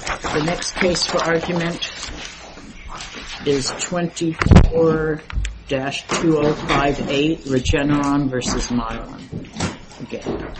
The next case for argument is 24-2058, Regeneron versus Mylan. Again.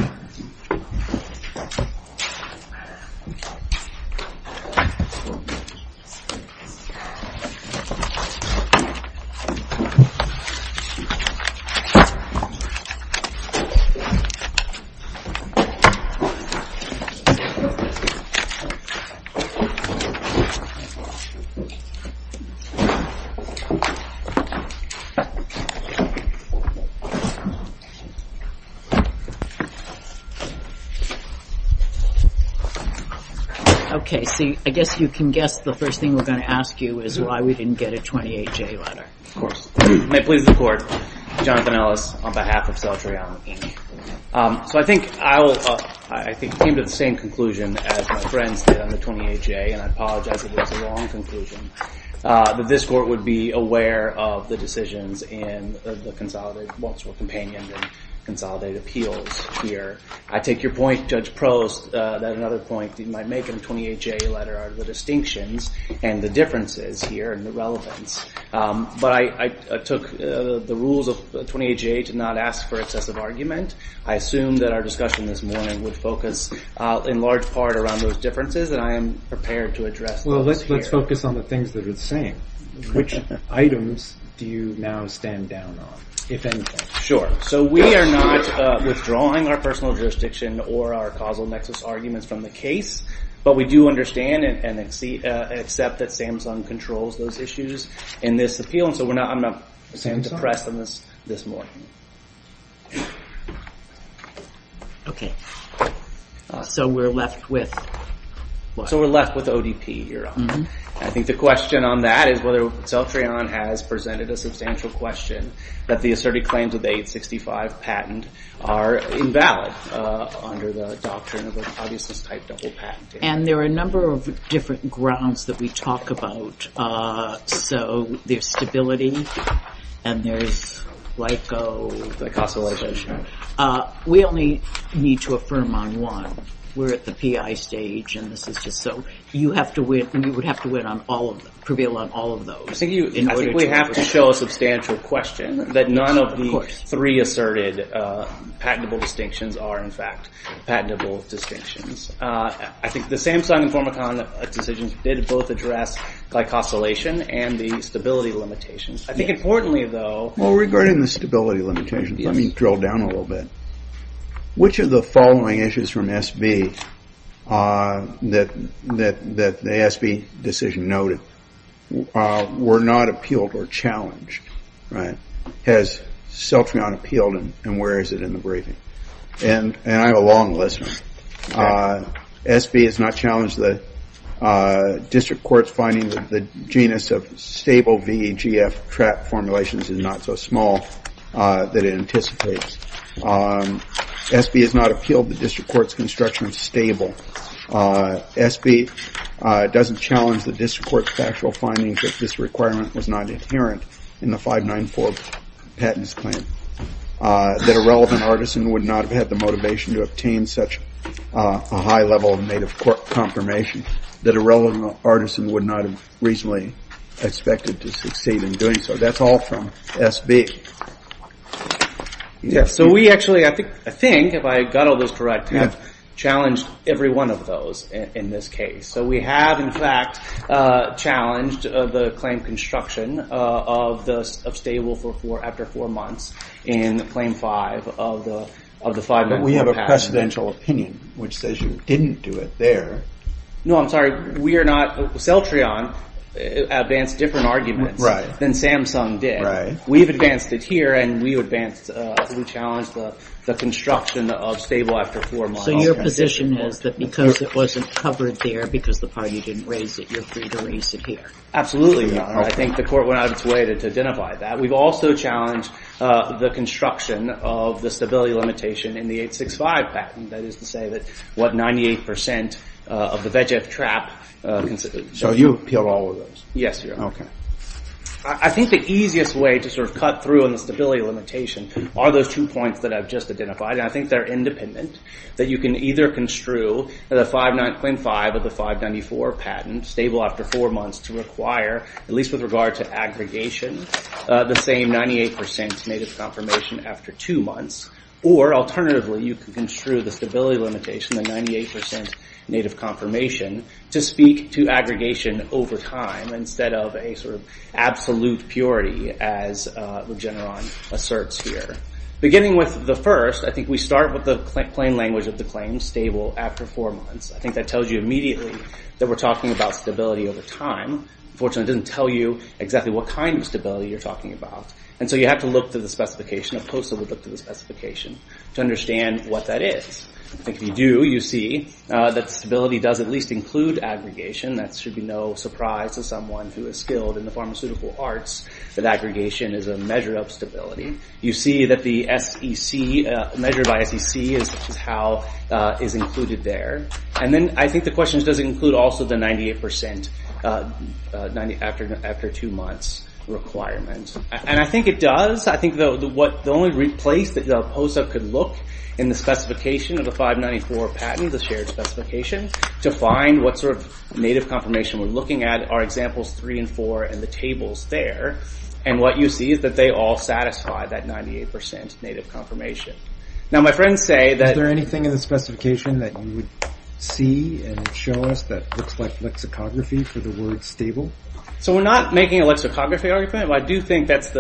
Okay, see, I guess you can guess the first thing we're going to ask you is why we didn't get a 28J letter. Of course. May it please the Court, Jonathan Ellis on behalf of Celltrion, Inc. So I think I came to the same conclusion as my friends did on the 28J, and I apologize if it was a wrong conclusion, that this Court would be aware of the decisions in the consolidated Walter Companion and consolidated appeals here. I take your point, Judge Prost, that another point you might make in a 28J letter are the distinctions and the differences here and the relevance. But I took the rules of 28J to not ask for excessive argument. I assumed that our discussion this morning would focus in large part around those differences, and I am prepared to address those. Well, let's focus on the things that are the same. Which items do you now stand down on, if anything? Sure. So we are not withdrawing our personal jurisdiction or our causal nexus arguments from the case, but we do understand and accept that Samsung controls those issues in this appeal, and so I'm not depressed on this morning. Okay. So we're left with what? So we're left with ODP, Your Honor. Mm-hmm. I think the question on that is whether Celltrion has presented a substantial question that the asserted claims of the 865 patent are invalid under the doctrine of obviousness type double patenting. And there are a number of different grounds that we talk about. So there's stability, and there's glycosylation. We only need to affirm on one. We're at the PI stage, and this is just so you have to win. You would have to win on all of them, prevail on all of those. I think we have to show a substantial question that none of the three asserted patentable distinctions are in fact patentable distinctions. I think the Samsung and Formicon decisions did both address glycosylation and the stability limitations. I think importantly, though, regarding the stability limitations, let me drill down a little bit. Which of the following issues from SB that the SB decision noted were not appealed or challenged, right? Has Celltrion appealed, and where is it in the briefing? And I have a long list. SB has not challenged the district court's finding that the genus of stable VEGF trap formulations is not so small that it anticipates. SB has not appealed the district court's construction of stable. SB doesn't challenge the district court's factual findings that this requirement was not inherent in the 594 patents claim. That a relevant artisan would not have had the motivation to obtain such a high level of native confirmation. That a relevant artisan would not have reasonably expected to succeed in doing so. That's all from SB. Yeah, so we actually, I think, if I got all those correct, have challenged every one of those in this case. So we have, in fact, challenged the claim construction of stable after 4 months in Claim 5 of the 594 But we have a patent. precedential opinion which says you didn't do it there. No, I'm sorry. We are not. Celltrion advanced different arguments than Samsung did. Right. We've advanced it here, and we challenged the construction of stable after 4 months. So your position is that because it wasn't covered there, because the party didn't raise it, you're free to raise it here? Absolutely, Your Honor. I think the court went out of its way to identify that. We've also challenged the construction of the stability limitation in the 865 patent. That is to say that 98% of the VEGF trap So you appealed all of those? Yes, Your Honor. Okay. I think the easiest way to sort of cut through on the stability limitation are those 2 points that I've just identified, and I think they're independent, that you can either construe the Claim 5 of the 594 patent, stable after 4 months, to require, at least with regard to aggregation, the same 98% native confirmation after 2 months, or alternatively, you can construe the stability limitation, the 98% native confirmation, to speak to aggregation over time instead of a sort of absolute purity as Regeneron asserts here. Beginning with the first, I think we start with the plain language of the claim, stable after 4 months. I think that tells you immediately that we're talking about stability over time. Unfortunately, it doesn't tell you exactly what kind of stability you're talking about. And so you have to look to the specification. A POSA would look to the specification to understand what that is. I think if you do, you see that stability does at least include aggregation. That should be no surprise to someone who is skilled in the pharmaceutical arts that aggregation is a measure of stability. You see that the SEC, measured by SEC, is how is included there. And then I think the question is, does it include also the 98% after 2 months requirement? And I think it does. I think the only place that the POSA could look in the specification of the 594 patent, the shared specification, to find what sort of native confirmation we're looking at are examples 3 and 4 and the tables there. And what you see is that they all satisfy that 98% native confirmation. Now, my friends say that... Is there anything in the specification that you would see and show us that looks like lexicography for the word stable? So we're not making a lexicography argument, but I do think that's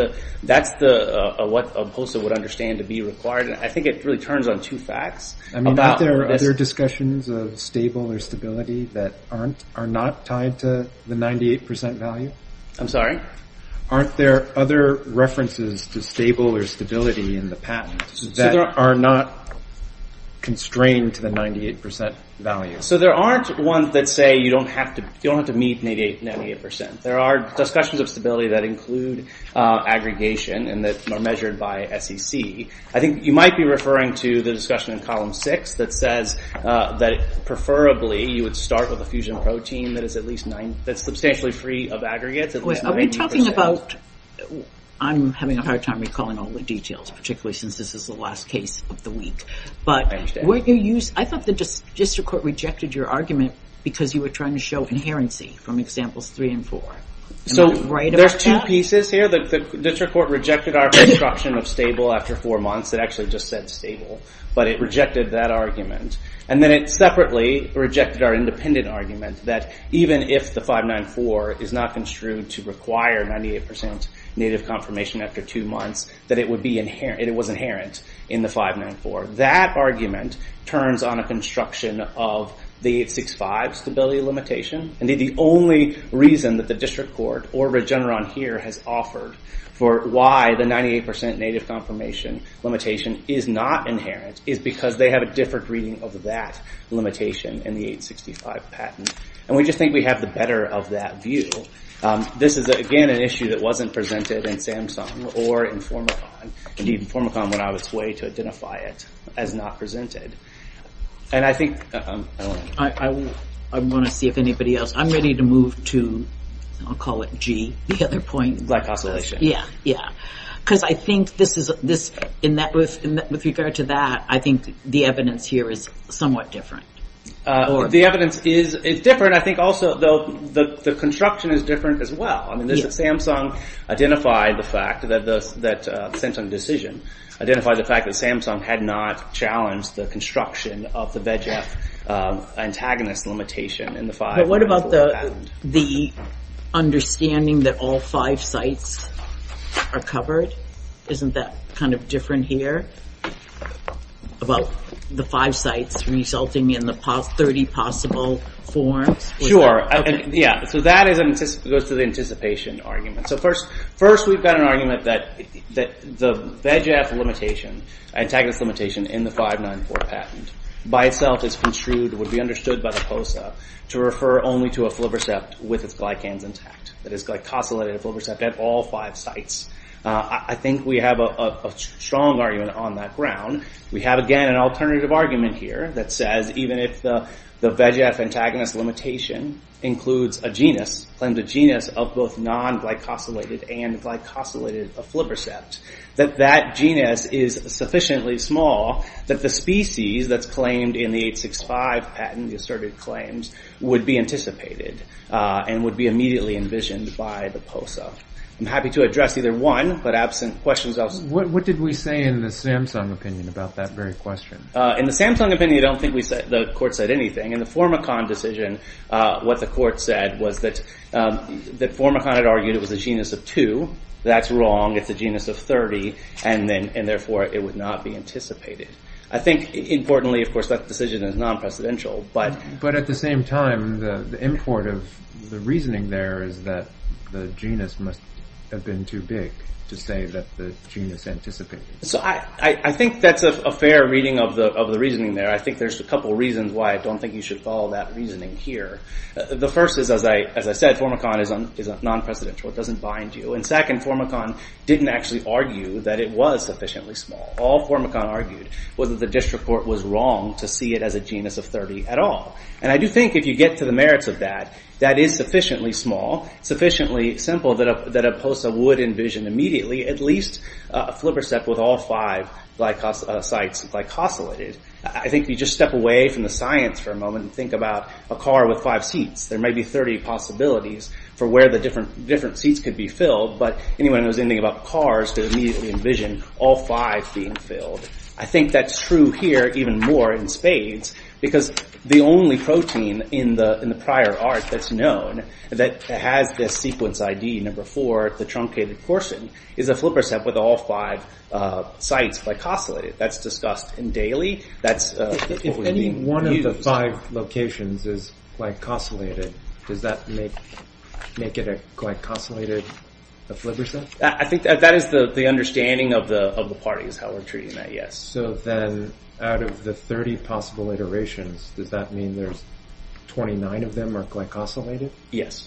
what a POSA would understand to be required. And I think it really turns on 2 facts. I mean, aren't there other discussions of stable or stability that are not tied to the 98% value? I'm sorry? Aren't there other references to stable or stability in the patent that are not constrained to the 98% value? So there aren't ones that say you don't have to meet 98%. There are discussions of stability that include aggregation and that are measured by SEC. I think you might be referring to the discussion in column 6 that says that preferably you would start with a fusion protein that is at least that's substantially free of aggregates. At least 90%. Are we talking about? I'm having a hard time recalling all the details, particularly since this is the last case of the week. But weren't you I thought the district court rejected your argument because you were trying to show inherency from examples 3 and 4. So right there's 2 pieces here. The district court rejected our construction of stable after 4 months. It actually just said stable, but it rejected that argument. And then it separately rejected our independent argument that even if the 594 is not construed to require 98% native confirmation after 2 months, that it would be inherent. It was inherent in the 594. That argument turns on a construction of the 865 stability limitation. Indeed, the only reason that the district court or Regeneron here has offered for why the 98% native confirmation limitation is not inherent is because they have a different reading of that limitation in the 865 patent. And we just think we have the better of that view. This is, again, an issue that wasn't presented in Samsung or in Formicon. Indeed, Formicon went out of its way to identify it as not presented. And I think... I want to see if anybody else... I'm ready to move to, I'll call it G, the other point. Glycosylation. Yeah. Because I think with regard to that, I think the evidence here is somewhat different. The evidence is different. I think also, though, the construction is different as well. I mean, Samsung identified the fact that Samsung decision identified the fact that Samsung had not challenged the construction of the VEGF antagonist limitation in the 5. But what about the understanding that all 5 sites are covered? Isn't that kind of different here? About the 5 sites resulting in the 30 possible forms? Sure. Yeah. So that goes to the anticipation argument. So first we've got an argument that the VEGF limitation, antagonist limitation in the 594 patent by itself is construed, would be understood by the POSA to refer only to aflibercept with its glycans intact. That is glycosylated aflibercept at all 5 sites I think we have a strong argument on that ground. We have, again, an alternative argument here that says even if the VEGF antagonist limitation includes a genus, claims a genus of both non-glycosylated and glycosylated aflibercept, that genus is sufficiently small that the species that's claimed in the 865 patent, the asserted claims, would be anticipated and would be immediately envisioned by the POSA. I'm happy to address either one, but absent questions, What did we say in the Samsung opinion about that very question? In the Samsung opinion, I don't think the court said anything. In the Formicon decision, what the court said was that Formicon had argued it was a genus of 2. That's wrong. It's a genus of 30, and therefore it would not be anticipated. I think, importantly, of course, that decision is non-precedential, but at the same time, the import of the reasoning there is that the genus must have been too big to say that the genus anticipated. So I think that's a fair reading of the reasoning there. I think there's a couple reasons why I don't think you should follow that reasoning here. The first is, as I said, Formicon is non-precedential. It doesn't bind you. And second, Formicon didn't actually argue that it was sufficiently small. All Formicon argued was that the district court was wrong to see it as a genus of 30 at all. And I do think if you get to the merits of that is sufficiently small, sufficiently simple that a POSA would envision immediately at least aflibercept with all 5 sites glycosylated. I think if you just step away from the science for a moment and think about a car with 5 seats, there may be 30 possibilities for where the different seats could be filled, but anyone who knows anything about cars could immediately envision all 5 being filled. I think that's true here even more in spades, because the only protein in the prior art that's known that has this sequence ID number 4, the truncated portion, is aflibercept with all 5 sites glycosylated. That's discussed in Daly. That's if any one of the 5 locations is glycosylated, does that make it a glycosylated aflibercept? I think that is the understanding of the parties, how we're treating that. Yes. So then, out of the 30 possible iterations, does that mean there's 29 of them are glycosylated? Yes.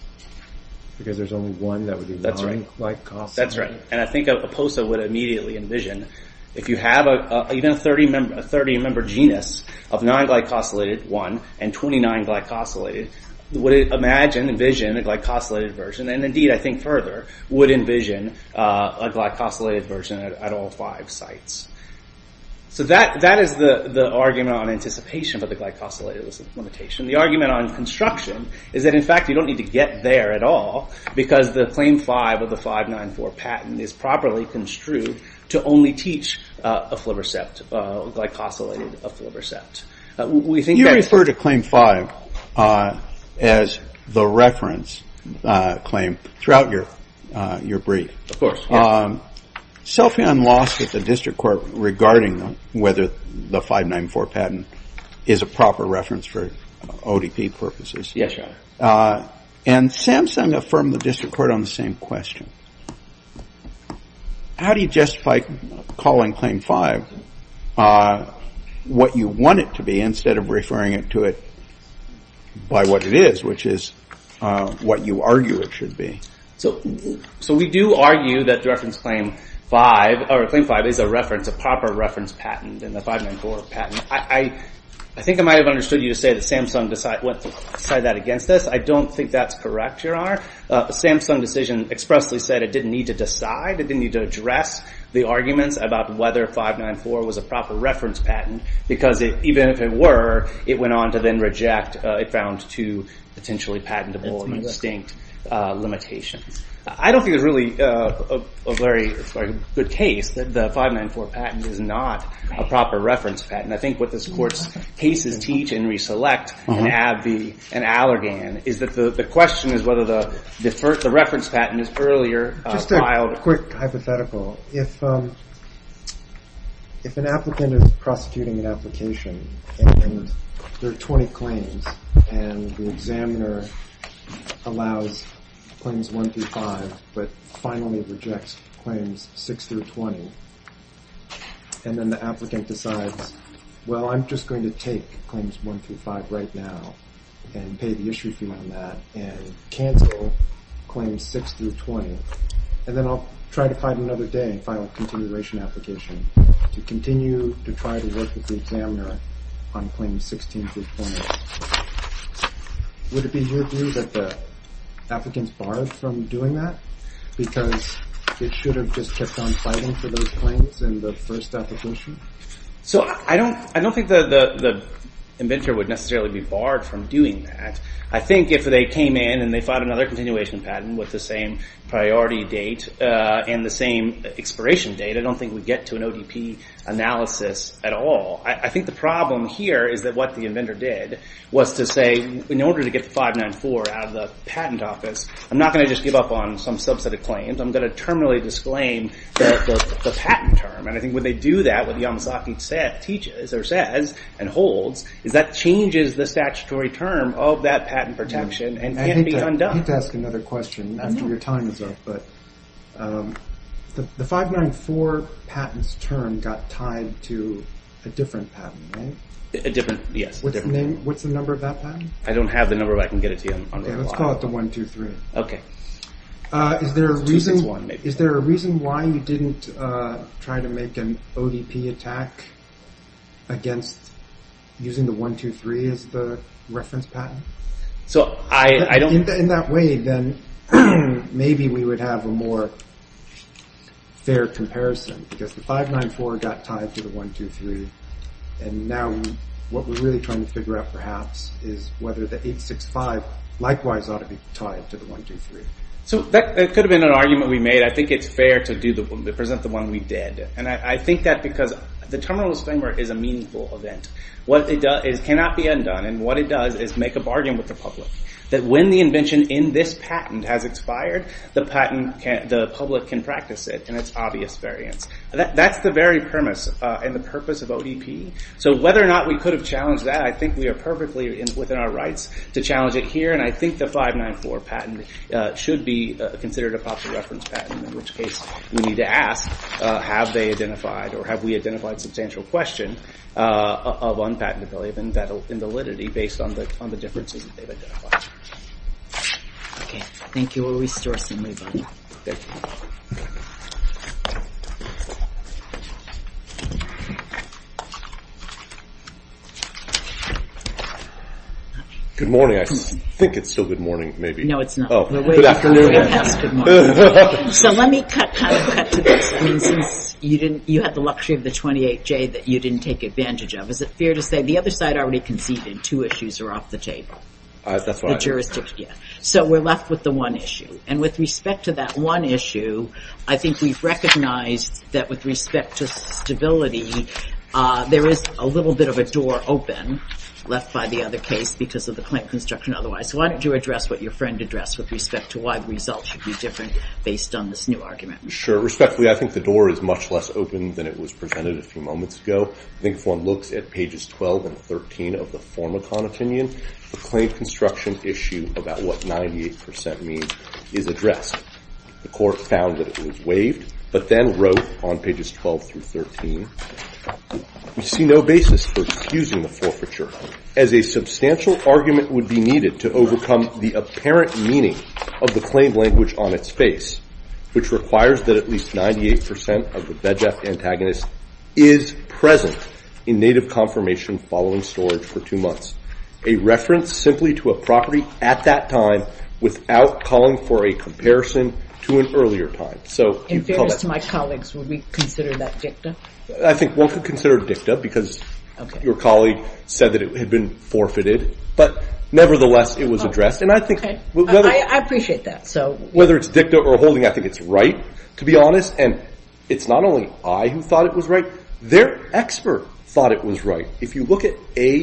Because there's only one that would be non-glycosylated? That's right. And I think a POSA would immediately envision, if you have even a 30-member genus of non-glycosylated 1 and 29 glycosylated, would it envision a glycosylated version, and indeed I think further, would envision a glycosylated version at all 5 sites. So that is the argument on anticipation for the glycosylated limitation. The argument on construction is that in fact you don't need to get there at all, because the claim 5 of the 594 patent is properly construed to only teach aflibercept, glycosylated aflibercept. We think you refer to claim 5 as the reference claim throughout your brief. Of course. Yes. Celltrion lost at the district court regarding whether the 594 patent is a proper reference for ODP purposes. Yes, Your Honor. And Samsung affirmed the district court on the same question. How do you justify calling claim 5 what you want it to be instead of referring it to it by what it is, which is what you argue it should be? So we do argue that the reference claim 5, or claim 5 is a proper reference patent in the 594 patent. I think I might have understood you to say that Samsung decided that against us. I don't think that's correct, Your Honor. The Samsung decision expressly said it didn't need to decide, it didn't need to address the arguments about whether 594 was a proper reference patent, because even if it were, it went on to then reject, it found 2 potentially patentable and distinct limitations. I don't think there's really a very good case that the 594 patent is not a proper reference patent. I think what this court's cases teach in Reselect and AbbVie and Allergan is that the question is whether the reference patent is earlier filed. Just a quick hypothetical. If an applicant is prosecuting an application and there are 20 claims and the examiner allows claims 1 through 5, but finally rejects claims 6 through 20. And then the applicant decides, well, I'm just going to take claims 1 through 5 right now and pay the issue fee on that and cancel claims 6 through 20. and then I'll try to find another day and file a continuation application to continue to try to work with the examiner on claims 16 through 20. Would it be your view that the applicant's barred from doing that because it should have just kept on fighting for those claims in the first application? So I don't think the inventor would necessarily be barred from doing that. I think if they came in and they filed another continuation patent with the same priority date and the same expiration date, I don't think we'd get to an ODP analysis at all. I think the problem here is that what the inventor did was to say, in order to get the 594 out of the patent office, I'm not going to just give up on some subset of claims. I'm going to terminally disclaim the patent term. And I think when they do that, what Yamasaki teaches or says and holds is that changes the statutory term of that patent protection and can't be undone. I hate to ask another question after your time is up, but the 594 patent's term got tied to a different patent, right? Yes. What's the name? What's the number of that patent? I don't have the number, but I can get it to you on Okay, let's call it the 123. Okay. Is there a reason? 261, maybe. Is there a reason why you didn't try to make an ODP attack against using the 123 as the reference patent? So I don't. In that way, then maybe we would have a more fair comparison because the 594 got tied to the 123, and now what we're really trying to figure out perhaps is whether the 865 likewise ought to be tied to the 123. So that could have been an argument we made. I think it's fair to present the one we did, and I think that because the terminal disclaimer is a meaningful event. What it does is cannot be undone, and what it does is make a bargain with the public that when the invention in this patent has expired, the public can practice it in its obvious variants. That's the very premise and the purpose of ODP. So whether or not we could have challenged that, I think we are perfectly within our rights to challenge it here, and I think the 594 patent should be considered a popular reference patent, in which case we need to ask, have they identified or have we identified substantial question of unpatentability and invalidity based on the differences that they've identified. Okay, thank you. We'll restore some rebuttal. Thank you. Good morning. I think it's still good morning, maybe. No, it's not. Oh, good afternoon. Way past good morning. So let me cut to this. I mean, since you had the luxury of the 28J that you didn't take advantage of, is it fair to say the other side already conceded 2 issues are off the table? That's right. The jurisdiction, yeah. So we're left with the one issue. And with respect to that one issue, I think we've recognized that with respect to stability, there is a little bit of a door open left by the other case because of the claim construction otherwise. So why don't you address what your friend addressed with respect to why the results should be different based on this new argument? Sure. Respectfully, I think the door is much less open than it was presented a few moments ago. I think if one looks at pages 12 and 13 of the Formicon opinion, the claim construction issue about what 98% means is addressed. The court found that it was waived, but then wrote on pages 12 through 13, we see no basis for excusing the forfeiture, as a substantial argument would be needed to overcome the apparent meaning of the claim language on its face, which requires that at least 98% of the VEGF antagonist is present in native conformation following storage for 2 months. A reference simply to a property at that time without calling for a comparison to an earlier time. So, in fairness to my colleagues, would we consider that dicta? I think one could consider it dicta because your colleague said that it had been forfeited, but nevertheless it was addressed. And I think I appreciate that. So whether it's dicta or holding, I think it's right, to be honest. And it's not only I who thought it was right, their expert thought it was right. If you look at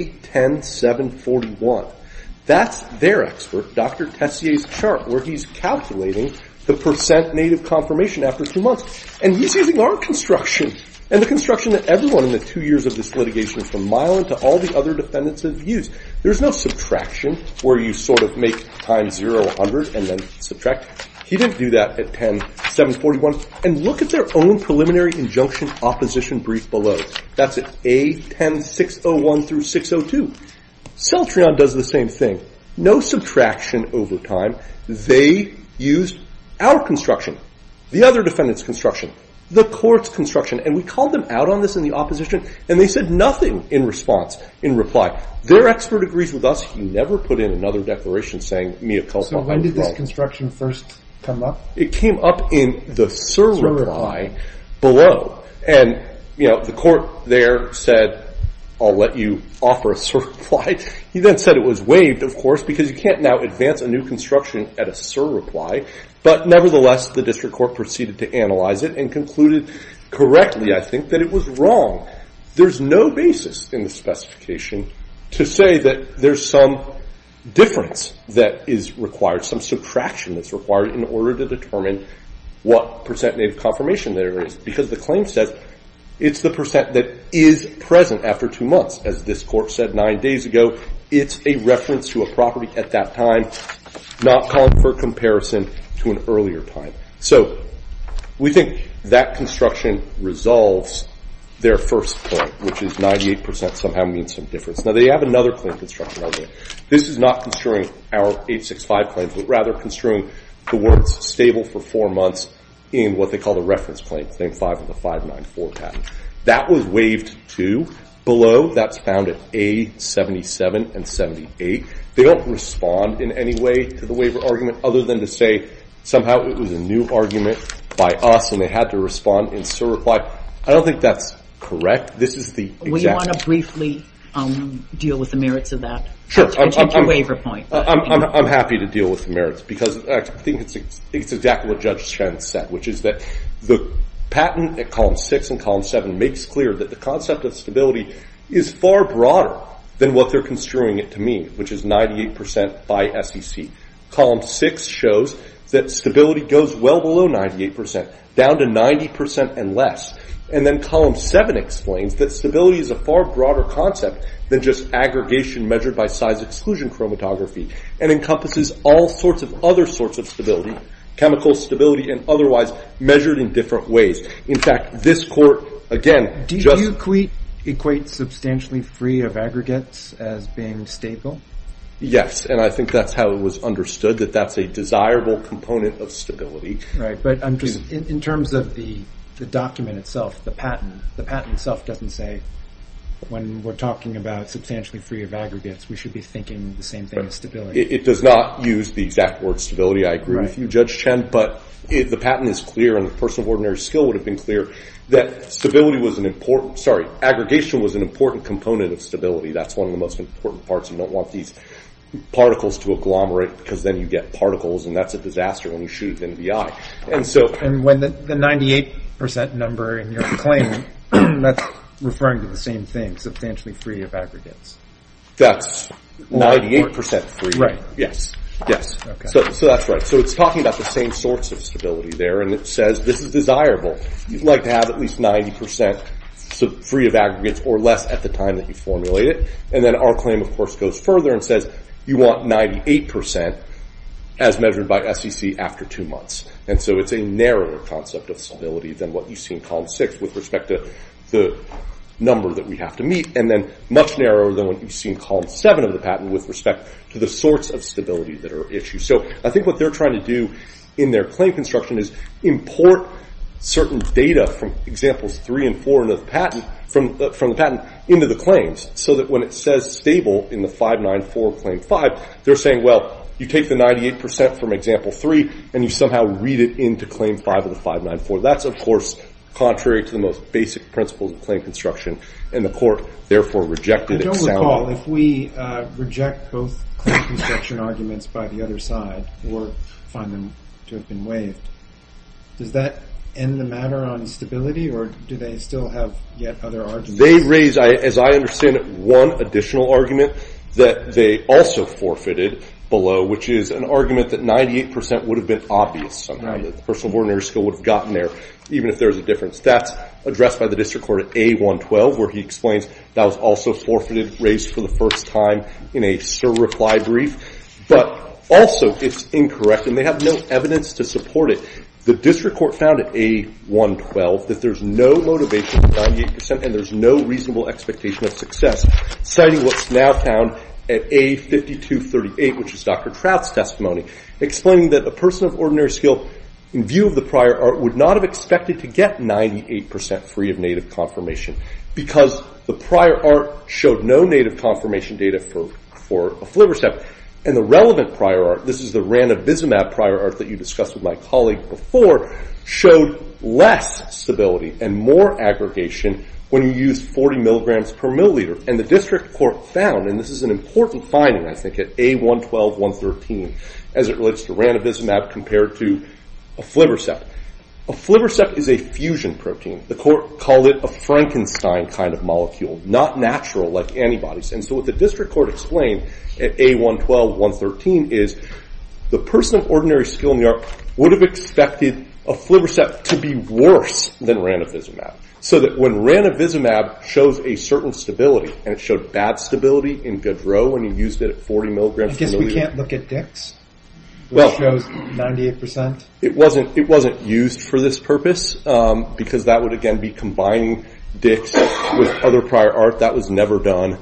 A10741, that's their expert, Dr. Tessier's chart, where he's calculating the percent native conformation after 2 months. And he's using our construction and the construction that everyone in the 2 years of this litigation, from Mylan to all the other defendants, have used. There's no subtraction where you sort of make times 0, 100, and then subtract. He didn't do that at 10-741. And look at their own preliminary injunction opposition brief below. That's at A10-601 through 602. Celltrion does the same thing. No subtraction over time. They used our construction. the other defendant's construction, the court's construction, and we called them out on this in the opposition, and they said nothing in reply. Their expert agrees with us. He never put in another declaration saying, mea culpa. So when did this construction first come up? It came up in the SIR reply below. And, the court there said, I'll let you offer a SIR reply. He then said it was waived, of course, because you can't now advance a new construction at a SIR reply. But nevertheless, the district court proceeded to analyze it and concluded correctly, I think, that it was wrong. There's no basis in the specification to say that there's some difference that is required, some subtraction that's required in order to determine what percent native conformation there is. Because the claim says it's the percent that is present after 2 months. As this court said 9 days ago, it's a reference to a property at that time, not calling for comparison to an earlier time. So we think that construction resolves their first point, which is 98% somehow means some difference. Now, they have another claim construction argument. This is not construing our 865 claims, but rather construing the words stable for 4 months in what they call the reference claim, claim 5 of the 594 patent. That was waived too. Below, that's found at A77 and 78. They don't respond in any way to the waiver argument other than to say somehow it was a new argument by us and they had to respond in SIR reply. I don't think that's correct. This is the exact... Will you want to briefly deal with the merits of that? Sure. I take your waiver point. I'm happy to deal with the merits because I think it's exactly what Judge Chen said, which is that the patent at column 6 and column 7 makes clear that the concept of stability is far broader than what they're construing it to mean, which is 98% by SEC. Column 6 shows that stability goes well below 98%, down to 90% and less. And then column 7 explains that stability is a far broader concept than just aggregation measured by size exclusion chromatography and encompasses all sorts of other sorts of stability, chemical stability and otherwise, measured in different ways. In fact, this court, again... Do you equate substantially free of aggregates as being stable? Yes, and I think that's how it was understood, that that's a desirable component of stability. Right, but I'm just, in terms of the document itself, the patent itself doesn't say when we're talking about substantially free of aggregates, we should be thinking the same thing as stability. It does not use the exact word stability. I agree with you, Judge Chen, but the patent is clear and the person of ordinary skill would have been clear that aggregation was an important component of stability. That's one of the most important parts. You don't want these particles to agglomerate because then you get particles and that's a disaster when you shoot it into the eye. And when the 98% number in your claim, that's referring to the same thing, substantially free of aggregates. That's 98% free. Right. Yes. Okay. So that's right. So it's talking about the same sorts of stability there, and it says this is desirable. You'd like to have at least 90% free of aggregates or less at the time that you formulate it. And then our claim, of course, goes further and says you want 98% as measured by SEC after 2 months. And so it's a narrower concept of stability than what you see in column 6 with respect to the number that we have to meet, and then much narrower than what you see in column 7 of the patent with respect to the sorts of stability that are issued. So I think what they're trying to do in their claim construction is import certain data from examples 3 and 4 into the patent, from the patent into the claims, so that when it says stable in the 594 claim 5, they're saying, well, you take the 98% from example 3 and you somehow read it into claim 5 of the 594. That's, of course, contrary to the most basic principles of claim construction, and the court therefore rejected it. I don't recall if we reject both claim construction arguments by the other side or find them to have been waived. Does that end the matter on stability, or do they still have yet other arguments? They raise, as I understand it, one additional argument that they also forfeited below, which is an argument that 98% would have been obvious somehow, that the person of ordinary skill would have gotten there, even if there's a difference. That's addressed by the district court at A112, where he explains that was also forfeited, raised for the first time in a SIR reply brief. But also, it's incorrect, and they have no evidence to support it. The district court found at A112 that there's no motivation for 98% and there's no reasonable expectation of success, citing what's now found at A5238, which is Dr. Trout's testimony, explaining that a person of ordinary skill in view of the prior art, would not have expected to get 98% free of native conformation because the prior art showed no native conformation data for aflibercept. And the relevant prior art, this is the ranibizumab prior art that you discussed with my colleague before, showed less stability and more aggregation when you use 40 milligrams per milliliter. And the district court found, and this is an important finding, I think, at A112, 113, as it relates to ranibizumab compared to aflibercept. Aflibercept is a fusion protein. The court called it a Frankenstein kind of molecule, not natural like antibodies. And so what the district court explained at A112, 113 is the person of ordinary skill in the art would have expected aflibercept to be worse than ranibizumab. So that when ranibizumab shows a certain stability, and it showed bad stability in Gaudreau when you used it at 40 milligrams per milliliter. I guess we can't look at Dix, which shows 98%. It wasn't used for this purpose, because that would again be combining Dix with other prior art. That was never done.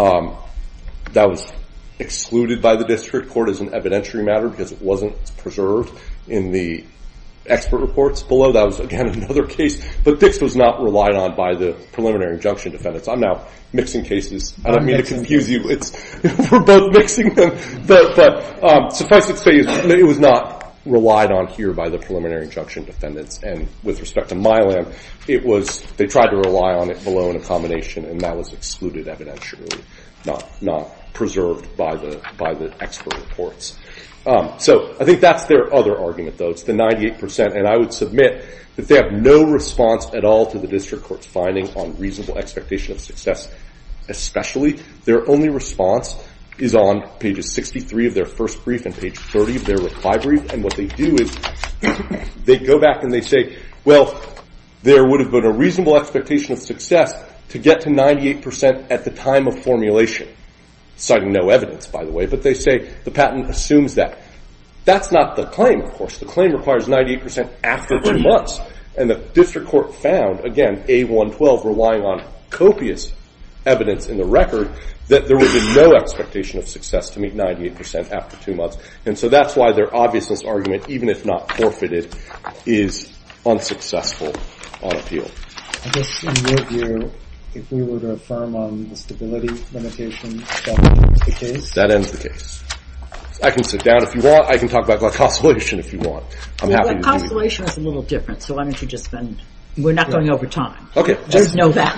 That was excluded by the district court as an evidentiary matter because it wasn't preserved in the expert reports below. That was, again, another case. But Dix was not relied on by the preliminary injunction defendants. I'm now mixing cases. I don't mean to confuse you. We're both mixing them. But suffice it to say, it was not relied on here by the preliminary injunction defendants. And with respect to Mylan, they tried to rely on it below in a combination, and that was excluded evidentially, not preserved by the expert reports. So I think that's their other argument, though. It's the 98%, and I would submit that they have no response at all to the district court's finding on reasonable expectation of success, especially. Their only response is on pages 63 of their first brief and page 30 of their reply brief, and what they do is they go back and they say, well, there would have been a reasonable expectation of success to get to 98% at the time of formulation. Citing no evidence, by the way, but they say the patent assumes that. That's not the claim, of course. The claim requires 98% after 2 months. And the district court found, again, A112, relying on copious evidence in the record, that there would be no expectation of success to meet 98% after 2 months. And so that's why their obviousness argument, even if not forfeited, is unsuccessful on appeal. I guess in your view, if we were to affirm on the stability limitation, that ends the case? That ends the case. I can sit down if you want. I can talk about glycosylation if you want. I'm happy to do it. Glycosylation is a little different, so why don't you just spend... We're not going over time. Okay. Just know that.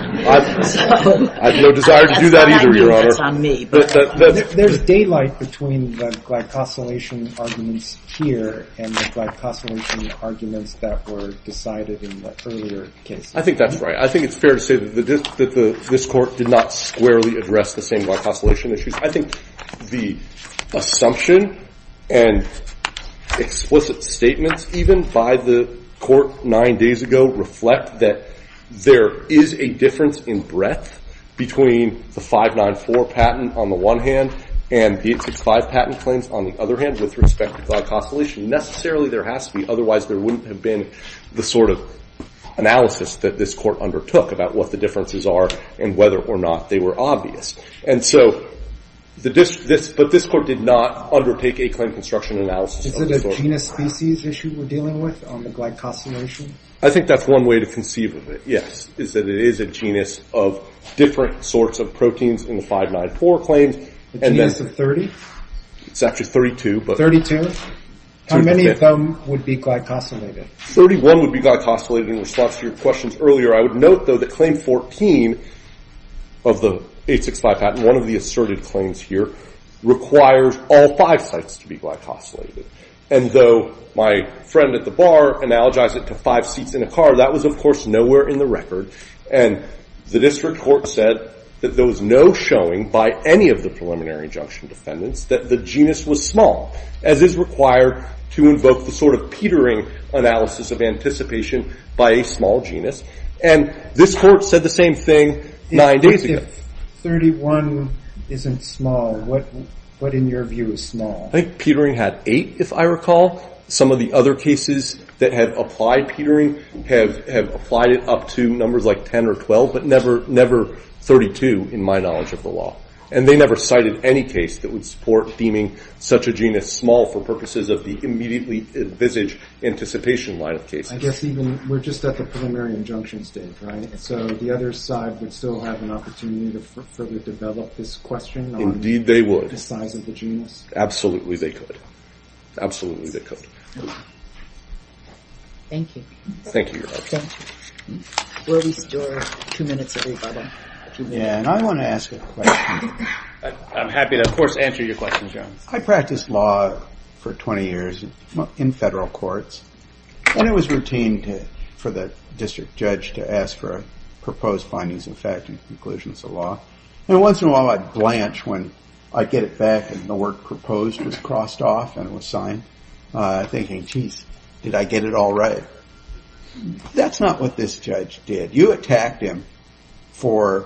I have no desire to do that either, Your Honor. That's on me. There's daylight between the glycosylation arguments here and the glycosylation arguments that were decided in the earlier cases. I think that's right. I think it's fair to say that this court did not squarely address the same glycosylation issues. I think the assumption and explicit statements, even by the court 9 days ago, reflect that there is a difference in breadth between the 594 patent on the one hand and the 865 patent claims on the other hand with respect to glycosylation. Necessarily there has to be, otherwise there wouldn't have been the sort of analysis that this court undertook about what the differences are and whether or not they were obvious. And so but this court did not undertake a claim construction analysis. Is it a genus-species issue we're dealing with on the glycosylation? I think that's one way to conceive of it, yes, is that it is a genus of different sorts of proteins in the 594 claims. A genus of 30? It's actually 32. But 32? How many of them would be glycosylated? 31 would be glycosylated in response to your questions earlier. I would note, though, that Claim 14 of the 865 patent, one of the asserted claims here, requires all 5 sites to be glycosylated. And though my friend at the bar analogized it to 5 seats in a car, that was, of course, nowhere in the record. And the district court said that there was no showing by any of the preliminary injunction defendants that the genus was small, as is required to invoke the sort of petering analysis of anticipation by a small genus. And this court said the same thing 9 days ago. If 31 isn't small, what in your view is small? I think petering had 8, if I recall. Some of the other cases that have applied petering have applied it up to numbers like 10 or 12, but never 32 in my knowledge of the law. And they never cited any case that would support deeming such a genus small for purposes of the immediately envisaged anticipation line of cases. I guess even we're just at the preliminary injunction stage, right? So the other side would still have an opportunity to further develop this question on Indeed they would. the size of the genus? Absolutely they could. Absolutely they could. Thank you. Thank you, Your Honor. Thank you. We'll restore 2 minutes of rebuttal. Yeah, and I want to ask a question. I'm happy to, of course, answer your questions, Your Honor. I practiced law for 20 years in federal courts, and it was routine for the district judge to ask for proposed findings of fact and conclusions of law. And once in a while I'd blanch when I'd get it back and the word proposed was crossed off and it was signed, thinking, geez, did I get it all right? That's not what this judge did. You attacked him for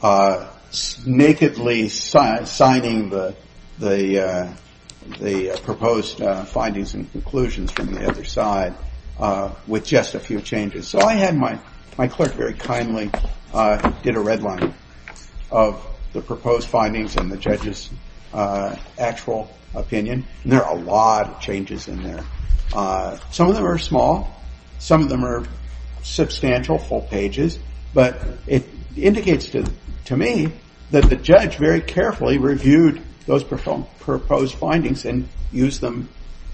nakedly signing the proposed findings and conclusions from the other side with just a few changes. So I had my clerk very kindly did a red line of the proposed findings and the judge's actual opinion. And there are a lot of changes in there. Some of them are small. Some of them are substantial, full pages. But it indicates to me that the judge very carefully reviewed those proposed findings and used them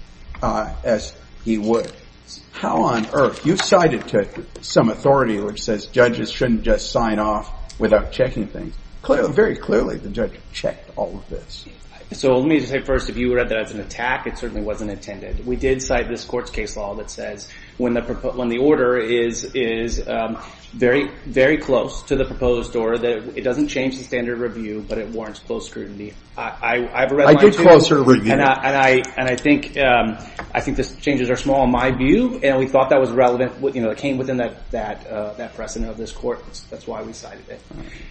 as he would. How on earth? You cited to some authority which says judges shouldn't just sign off without checking things. Very clearly, the judge checked all of this. So let me just say first, if you read that as an attack, it certainly wasn't intended. We did cite this court's case law that says when the order is very, very close to the proposed order, that it doesn't change the standard review, but it warrants close scrutiny. I've read. I did closer review, and I think the changes are small in my view, and we thought that was relevant. It came within that precedent of this court. That's why we cited it.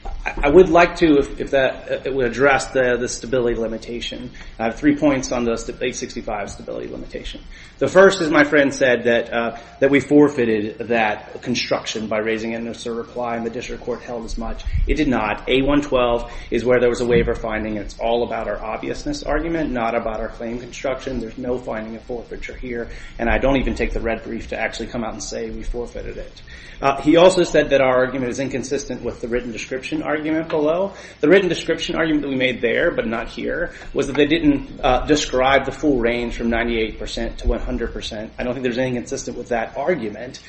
I would like to, if that it would address the stability limitation. I have 3 points on the 865 stability limitation. The first is my friend said that we forfeited that construction by raising it in a reply, and the district court held as much. It did not. A112 is where there was a waiver finding, and it's all about our obviousness argument, not about our claim construction. There's no finding of forfeiture here, and I don't even take the red brief to actually come out and say we forfeited it. He also said that our argument is inconsistent with the written description argument below. The written description argument that we made there, but not here, was that they didn't describe the full range from 98% to 100%. I don't think there's anything consistent with that argument,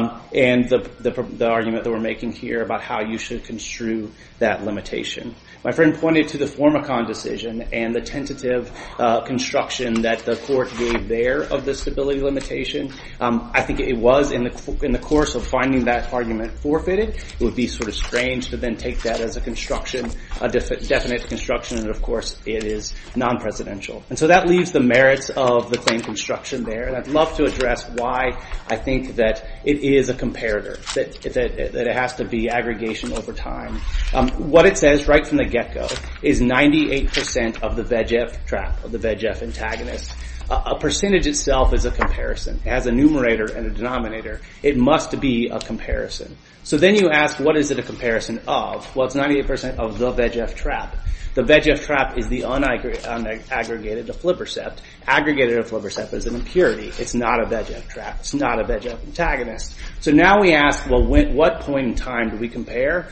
and the argument that we're making here about how you should construe that limitation. My friend pointed to the Formicon decision and the tentative construction that the court gave there of the stability limitation. I think it was in the course of finding that argument forfeited. It would be sort of strange to then take that as a construction, a definite construction, and of course it is non-presidential. And so that leaves the merits of the claim construction there. And I'd love to address why I think that it is a comparator, that it has to be aggregation over time. What it says right from the get-go is 98% of the VEGF trap, of the VEGF antagonist. A percentage itself is a comparison. It has a numerator and a denominator. It must be a comparison. So then you ask, what is it a comparison of? Well, it's 98% of the VEGF trap. The VEGF trap is the unaggregated aflibercept. Aggregated aflibercept is an impurity. It's not a VEGF trap. It's not a VEGF antagonist. So now we ask, well, what point in time do we compare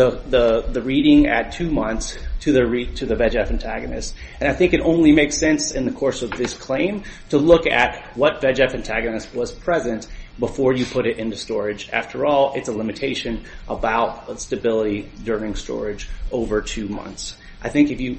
the reading at 2 months to the VEGF antagonist? And I think it only makes sense in the course of this claim to look at what VEGF antagonist was present before you put it into storage. After all, it's a limitation about stability during storage over 2 months. I think if you...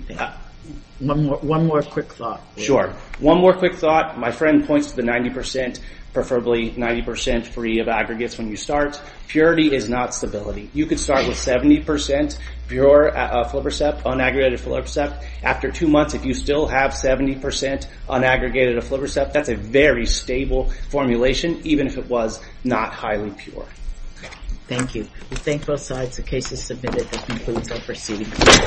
One more quick thought. Sure. One more quick thought. My friend points to the 90%, preferably 90% free of aggregates when you start. Purity is not stability. You could start with 70% pure aflibercept, unaggregated aflibercept. After 2 months, if you still have 70% unaggregated aflibercept, that's a very stable formulation, even if it was not highly pure. Thank you. We thank both sides. The case is submitted. That concludes our proceedings.